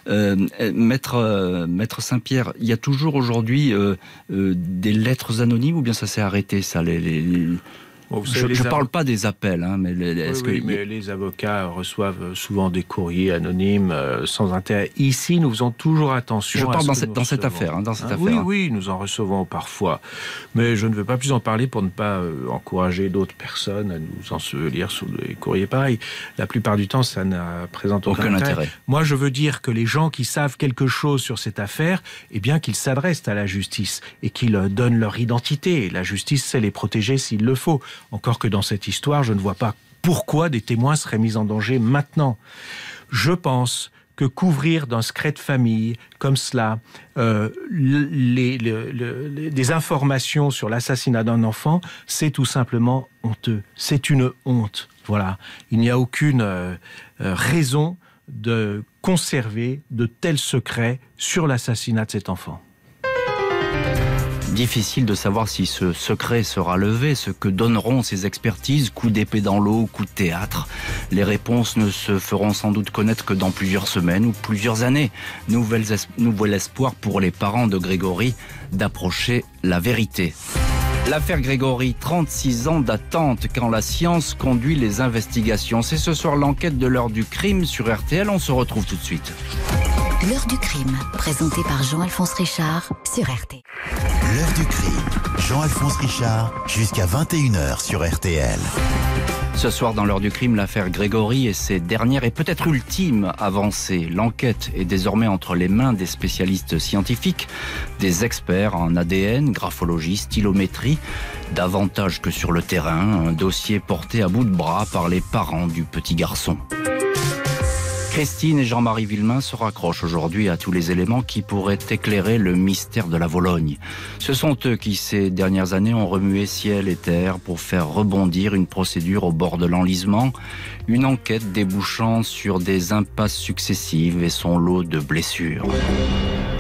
[SPEAKER 4] Maître Saint-Pierre, il y a toujours aujourd'hui des lettres anonymes, ou bien ça s'est arrêté, ça, Bon, je ne parle pas des appels, hein, mais
[SPEAKER 6] mais les avocats reçoivent souvent des courriers anonymes sans intérêt. Ici, nous faisons toujours attention.
[SPEAKER 4] Je parle dans cette affaire.
[SPEAKER 6] Oui, nous en recevons parfois. Mais je ne veux pas plus en parler pour ne pas encourager d'autres personnes à nous ensevelir sous des courriers pareils. La plupart du temps, ça n'a présente aucun intérêt. Moi, je veux dire que les gens qui savent quelque chose sur cette affaire, eh bien, qu'ils s'adressent à la justice et qu'ils donnent leur identité. La justice sait les protéger s'il le faut. Encore que dans cette histoire, je ne vois pas pourquoi des témoins seraient mis en danger maintenant. Je pense que couvrir d'un secret de famille comme cela des informations sur l'assassinat d'un enfant, c'est tout simplement honteux. C'est une honte. Voilà. Il n'y a aucune raison de conserver de tels secrets sur l'assassinat de cet enfant.
[SPEAKER 4] Difficile de savoir si ce secret sera levé, ce que donneront ces expertises, coup d'épée dans l'eau, coup de théâtre. Les réponses ne se feront sans doute connaître que dans plusieurs semaines ou plusieurs années. Nouvel espoir pour les parents de Grégory d'approcher la vérité. L'affaire Grégory, 36 ans d'attente quand la science conduit les investigations. C'est ce soir l'enquête de l'heure du crime sur RTL. On se retrouve tout de suite.
[SPEAKER 5] L'heure du crime, présentée par Jean-Alphonse Richard sur RTL.
[SPEAKER 1] L'heure du crime, Jean-Alphonse Richard, jusqu'à 21h sur RTL.
[SPEAKER 4] Ce soir, dans l'heure du crime, l'affaire Grégory et ses dernières et peut-être ultimes avancées. L'enquête est désormais entre les mains des spécialistes scientifiques, des experts en ADN, graphologie, stylométrie, davantage que sur le terrain, un dossier porté à bout de bras par les parents du petit garçon. Christine et Jean-Marie Villemain se raccrochent aujourd'hui à tous les éléments qui pourraient éclairer le mystère de la Vologne. Ce sont eux qui, ces dernières années, ont remué ciel et terre pour faire rebondir une procédure au bord de l'enlisement, une enquête débouchant sur des impasses successives et son lot de blessures.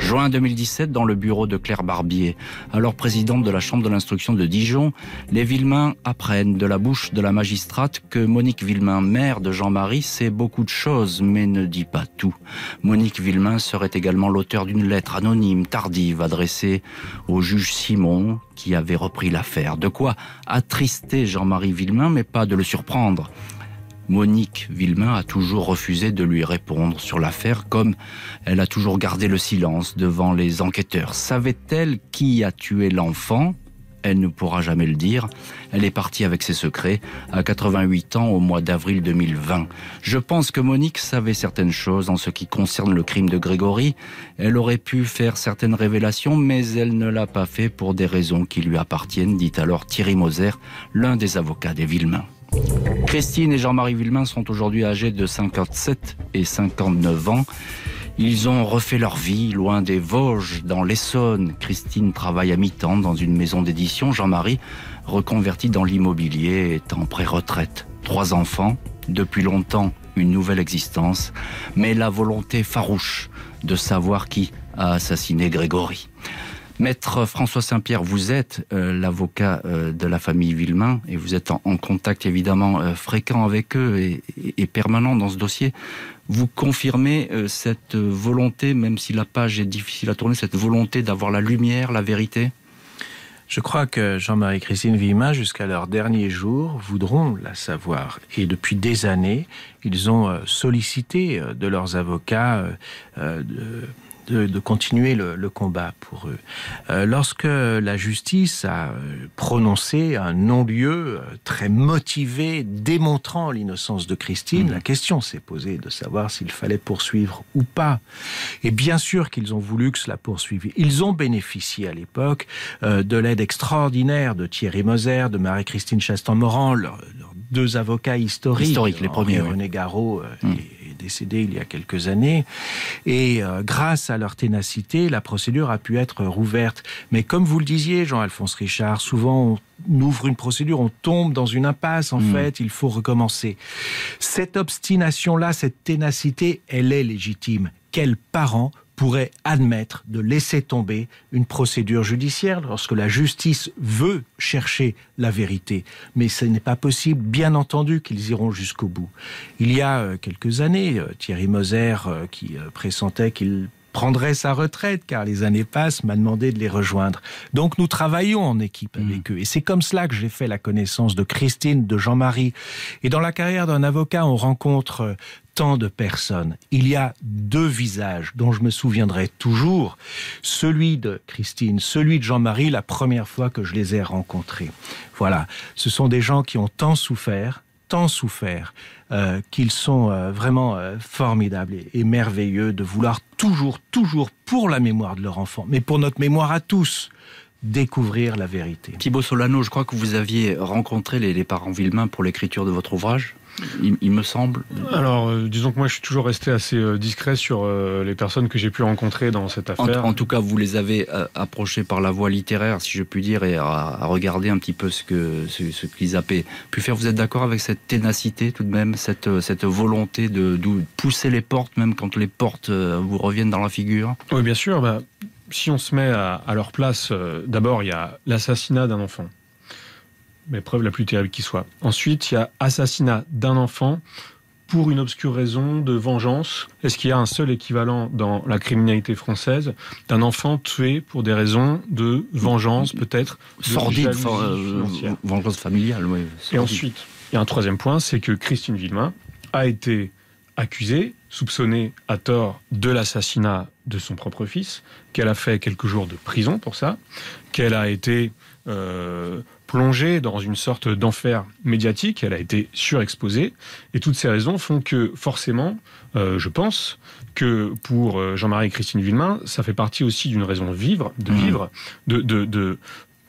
[SPEAKER 4] Juin 2017, dans le bureau de Claire Barbier, alors présidente de la chambre de l'instruction de Dijon, les Villemain apprennent de la bouche de la magistrate que Monique Villemain, mère de Jean-Marie, sait beaucoup de choses, mais ne dit pas tout. Monique Villemain serait également l'auteur d'une lettre anonyme, tardive, adressée au juge Simon, qui avait repris l'affaire. De quoi attrister Jean-Marie Villemain, mais pas de le surprendre. Monique Villemain a toujours refusé de lui répondre sur l'affaire, comme elle a toujours gardé le silence devant les enquêteurs. Savait-elle qui a tué l'enfant ? Elle ne pourra jamais le dire. Elle est partie avec ses secrets à 88 ans au mois d'avril 2020. Je pense que Monique savait certaines choses en ce qui concerne le crime de Grégory. Elle aurait pu faire certaines révélations, mais elle ne l'a pas fait pour des raisons qui lui appartiennent, dit alors Thierry Moser, l'un des avocats des Villemain. Christine et Jean-Marie Villemain sont aujourd'hui âgés de 57 et 59 ans. Ils ont refait leur vie loin des Vosges, dans l'Essonne. Christine travaille à mi-temps dans une maison d'édition. Jean-Marie, reconverti dans l'immobilier, est en pré-retraite. 3 enfants, depuis longtemps une nouvelle existence, mais la volonté farouche de savoir qui a assassiné Grégory. Maître François Saint-Pierre, vous êtes l'avocat de la famille Villemain et vous êtes en contact évidemment fréquent avec eux et permanent dans ce dossier. Vous confirmez cette volonté, même si la page est difficile à tourner, cette volonté d'avoir la lumière, la vérité ?
[SPEAKER 6] Je crois que Jean-Marie et Christine Villemain, jusqu'à leur dernier jour, voudront la savoir. Et depuis des années, ils ont sollicité de leurs avocats de continuer le combat pour eux. Lorsque la justice a prononcé un non-lieu très motivé, démontrant l'innocence de Christine, la question s'est posée de savoir s'il fallait poursuivre ou pas. Et bien sûr qu'ils ont voulu que cela poursuive. Ils ont bénéficié à l'époque de l'aide extraordinaire de Thierry Moser, de Marie-Christine Chastan-Morand, leurs 2 avocats historiques,
[SPEAKER 4] les premiers,
[SPEAKER 6] René Garot décédé il y a quelques années, et grâce à leur ténacité, la procédure a pu être rouverte. Mais comme vous le disiez, Jean-Alphonse Richard, souvent on ouvre une procédure, on tombe dans une impasse, en fait, il faut recommencer. Cette obstination-là, cette ténacité, elle est légitime. Quel parent pourrait admettre de laisser tomber une procédure judiciaire lorsque la justice veut chercher la vérité? Mais ce n'est pas possible, bien entendu qu'ils iront jusqu'au bout. Il y a quelques années, Thierry Moser, qui pressentait qu'il prendrait sa retraite, car les années passent, m'a demandé de les rejoindre. Donc nous travaillons en équipe avec eux. Et c'est comme cela que j'ai fait la connaissance de Christine, de Jean-Marie. Et dans la carrière d'un avocat, on rencontre tant de personnes. Il y a 2 visages dont je me souviendrai toujours. Celui de Christine, celui de Jean-Marie, la première fois que je les ai rencontrés. Voilà. Ce sont des gens qui ont tant souffert, qu'ils sont vraiment formidables et merveilleux de vouloir toujours, pour la mémoire de leur enfant, mais pour notre mémoire à tous, découvrir la vérité.
[SPEAKER 4] Thibaut Solano, je crois que vous aviez rencontré les parents Villemain pour l'écriture de votre ouvrage, il me semble.
[SPEAKER 7] Alors, disons que moi je suis toujours resté assez discret sur les personnes que j'ai pu rencontrer dans cette affaire.
[SPEAKER 4] En tout cas, vous les avez approchés par la voie littéraire, si je puis dire, et à regarder un petit peu ce qu'ils avaient pu faire. Vous êtes d'accord avec cette ténacité tout de même, cette volonté de pousser les portes, même quand les portes vous reviennent dans la figure ?
[SPEAKER 7] Oui, bien sûr. Si on se met à leur place, d'abord il y a l'assassinat d'un enfant. Mais preuve la plus terrible qui soit. Ensuite, il y a assassinat d'un enfant pour une obscure raison de vengeance. Est-ce qu'il y a un seul équivalent dans la criminalité française d'un enfant tué pour des raisons de vengeance, peut-être
[SPEAKER 4] sordide, vengeance familiale, oui.
[SPEAKER 7] Et ensuite, il y a un 3e point, c'est que Christine Villemain a été accusée, soupçonnée à tort de l'assassinat de son propre fils, qu'elle a fait quelques jours de prison pour ça, qu'elle a été plongée dans une sorte d'enfer médiatique, elle a été surexposée, et toutes ces raisons font que, forcément, je pense que pour Jean-Marie et Christine Villemain, ça fait partie aussi d'une raison de vivre,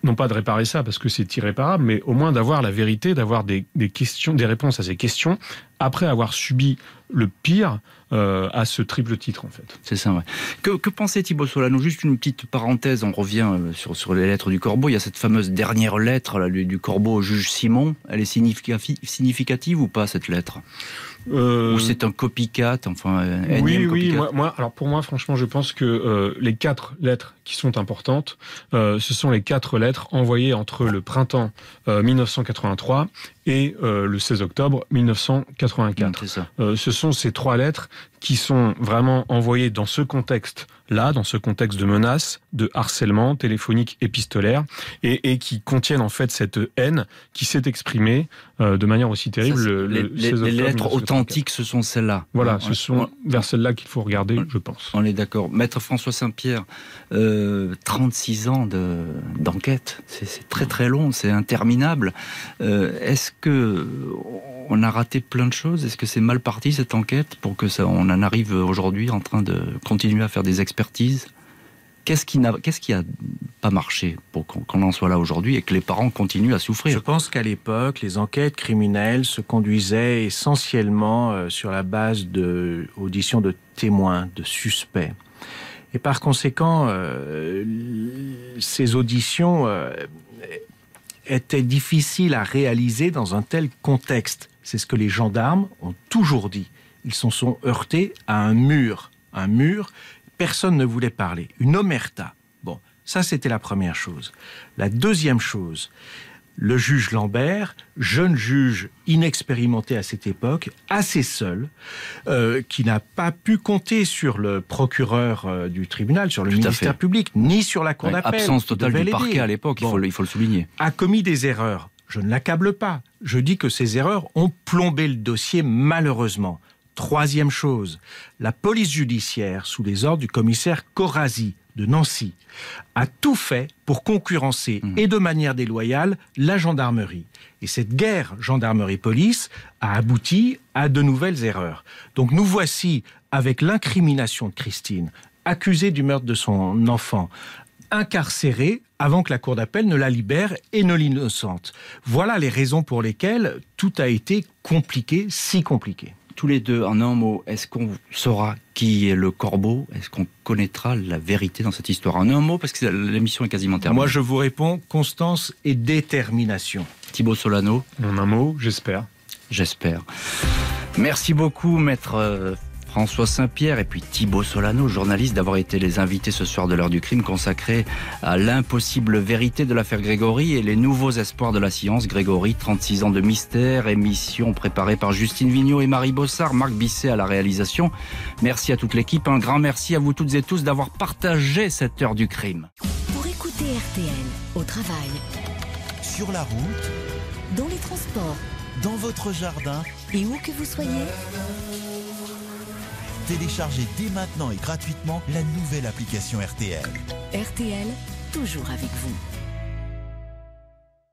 [SPEAKER 7] non pas de réparer ça parce que c'est irréparable, mais au moins d'avoir la vérité, d'avoir des questions, des réponses à ces questions, après avoir subi le pire à ce triple titre, en fait.
[SPEAKER 4] C'est ça, ouais. Que pensait Thibaut Solano? Juste une petite parenthèse, on revient sur les lettres du Corbeau. Il y a cette fameuse dernière lettre là, du Corbeau au juge Simon. Elle est significative ou pas, cette lettre? Ou c'est un copycat, enfin,
[SPEAKER 7] oui,
[SPEAKER 4] copycat.
[SPEAKER 7] Alors pour moi, franchement, je pense que les 4 lettres qui sont importantes, ce sont les 4 lettres envoyées entre le printemps 1983 et le 16 octobre 1984.
[SPEAKER 4] C'est ça.
[SPEAKER 7] Ce sont ces 3 lettres qui sont vraiment envoyées dans ce contexte-là, dans ce contexte de menace, de harcèlement téléphonique épistolaire, et qui contiennent en fait cette haine qui s'est exprimée de manière aussi terrible le 16 octobre.
[SPEAKER 4] Les lettres authentiques, ce sont celles-là.
[SPEAKER 7] Voilà, ce sont vers celles-là qu'il faut regarder, je pense.
[SPEAKER 4] On est d'accord. Maître François Saint-Pierre, 36 ans d'enquête, c'est très très long, c'est interminable. Est-ce que on a raté plein de choses? Est-ce que c'est mal parti cette enquête pour que on en arrive aujourd'hui en train de continuer à faire des expertises? Qu'est-ce qui a pas marché pour qu'on en soit là aujourd'hui et que les parents continuent à souffrir?
[SPEAKER 6] Je pense qu'à l'époque, les enquêtes criminelles se conduisaient essentiellement sur la base d'auditions de témoins, de suspects. Et par conséquent, ces auditions étaient difficiles à réaliser dans un tel contexte. C'est ce que les gendarmes ont toujours dit. Ils se sont heurtés à un mur. Un mur, personne ne voulait parler. Une omerta. Bon, ça c'était la première chose. La deuxième chose, le juge Lambert, jeune juge inexpérimenté à cette époque, assez seul, qui n'a pas pu compter sur le procureur du tribunal, sur le ministère public, ni sur la cour d'appel.
[SPEAKER 4] Absence totale du parquet à l'époque, il faut le souligner.
[SPEAKER 6] A commis des erreurs. Je ne l'accable pas. Je dis que ces erreurs ont plombé le dossier malheureusement. Troisième chose, la police judiciaire, sous les ordres du commissaire Corazzi de Nancy, a tout fait pour concurrencer et de manière déloyale la gendarmerie. Et cette guerre gendarmerie-police a abouti à de nouvelles erreurs. Donc nous voici avec l'incrimination de Christine, accusée du meurtre de son enfant, incarcérée avant que la cour d'appel ne la libère et ne l'innocente. Voilà les raisons pour lesquelles tout a été compliqué, si compliqué.
[SPEAKER 4] Tous les deux, en un mot, est-ce qu'on saura qui est le Corbeau? Est-ce qu'on connaîtra la vérité dans cette histoire? En un mot, parce que l'émission est quasiment terminée.
[SPEAKER 6] Moi, je vous réponds, constance et détermination.
[SPEAKER 4] Thibaut Solano?
[SPEAKER 7] En un mot, j'espère.
[SPEAKER 4] J'espère. Merci beaucoup, maître François Saint-Pierre et puis Thibaut Solano, journaliste, d'avoir été les invités ce soir de l'heure du crime consacré à l'impossible vérité de l'affaire Grégory et les nouveaux espoirs de la science. Grégory, 36 ans de mystère, émission préparée par Justine Vignot et Marie Bossard, Marc Bisset à la réalisation. Merci à toute l'équipe, un grand merci à vous toutes et tous d'avoir partagé cette heure du crime.
[SPEAKER 5] Pour écouter RTL au travail,
[SPEAKER 1] Sur la route,
[SPEAKER 5] dans les transports
[SPEAKER 1] dans votre jardin,
[SPEAKER 5] et où que vous soyez,
[SPEAKER 1] téléchargez dès maintenant et gratuitement la nouvelle application RTL.
[SPEAKER 5] RTL, toujours avec vous.